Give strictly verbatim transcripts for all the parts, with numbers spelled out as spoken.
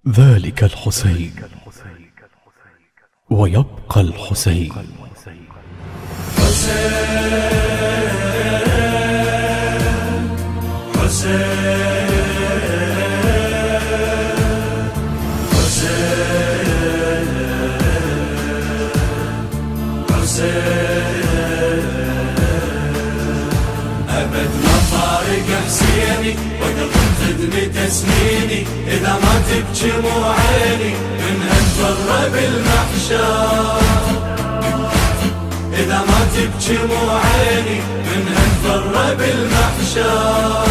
ذلك الحسين ويبقى الحسين. حسين حسين حسين حسين أبد ما فارق حسيني وقلب خدمته سنيني، إذا ما تبكي مو عيني منها تفر بالمحشر، إذا ما تبكي مو عيني منها تفر بالمحشر.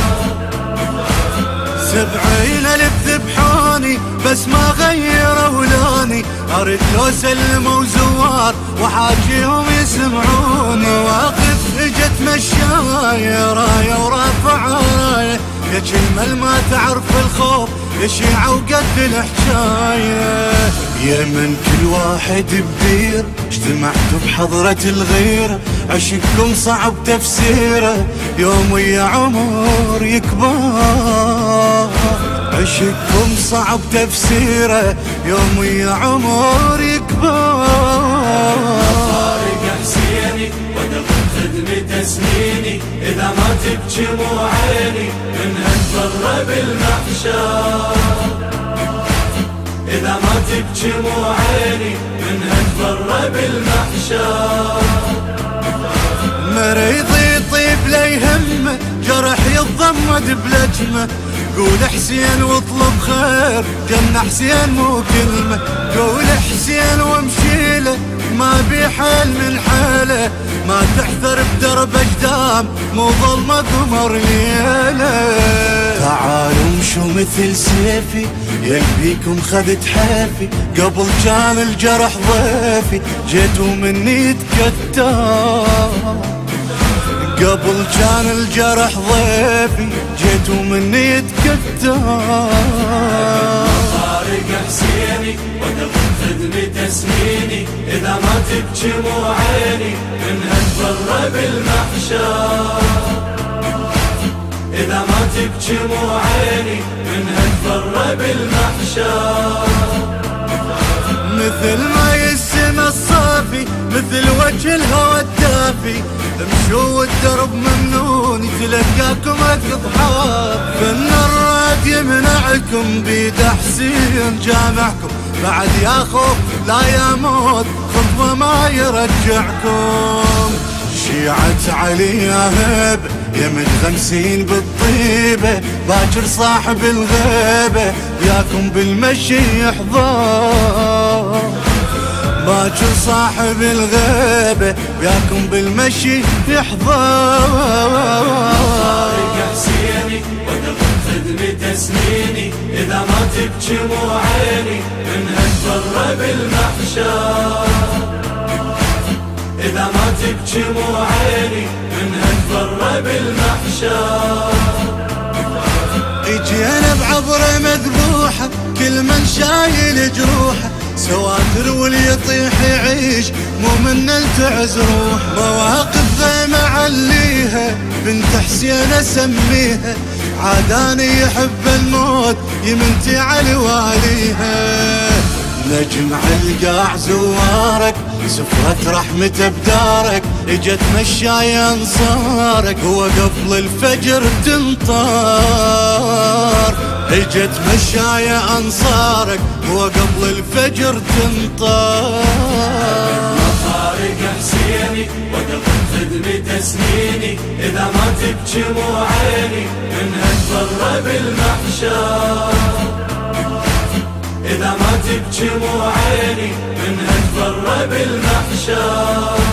سبعين ألف ذبحوني بس ما غيروا لوني، أرد لو سلموا زوار وحاجيهم يسمعوني، واقف اجت مشاية راية ورافع راية، يا كلمة ما تعرف الخوف يشيع وقد الحجاية. يا من كل واحد بدير اجتمعتوا بحضرة الغيرة، عشقكم صعب تفسيره يوم ويا عمر يكبر، عشقكم صعب تفسيره يوم ويا عمر يكبر. فارق حسيني وقلب خدمته سنيني، إذا ما تبكي مو عيني منها تفر بالمحشر، إذا ما تبكي مو عيني منها تفر بالمحشر. مريض يطيب لا يهمه، جرح يتضمد بلجمه، قول حسين واطلب خير جنة حسين مو كلمة، قول حسين وامشيله ما بيحل من حاله، ما تحذر بدرب اجدام مو ظلمة قمر ليله. تعالوا امشوا مثل سيفي يلبيكم خذت حافي، قبل كان الجرح ضيفي جيتوا مني تكتر، قبل كان الجرح ضيفي جيتوا مني تكتر. فارق حسيني وقلب خدمته سنيني، إذا ما تبكي مو عيني منها تفر بالمحشر، إذا ما تبكي مو عيني منها تفر بالمحشر. مثل ما السما الصافي مثل وجه الهوى الدافي، امشوا والدرب ممنون تلقاكم اقضحاف، فن الراد يمنعكم بيد حسين جامعكم، بعد يا خوف لا يا موت خطوة ما يرجعكم. شيعة علي يا هيب يا متغمسين بالطيبة، باكر صاحب الغيبة وياكم بالمشي يحضر، باكر صاحب الغيبة وياكم بالمشي يحضر. فارق حسيني وقلب خدمته سنيني، إذا ما تبكي مو عيني منها تفر بالمحشر، إذا ما تبكي مو عيني منها تفر بالمحشر. اجينا بعبرة مذبوحة كل من شايل جروحه، سواتر واللي يطيح يعيش مو من التعز روح، مواقف غيمة عليها بنت حسين اسميها، عاداني يحب الموت يمنتي على واليها. نجم علقاع زوارك سفرة رحمته بدارك، اجت مشاية انصارك وقبل الفجر تنطار، اجت مشاية انصارك وقبل الفجر تنطار. فارق حسيني وقلب خدمته سنيني، إذا ما تبكي مو عيني منها تفر بالمحشر، إذا ما تبكي مو عيني منها تفر بالمحشر.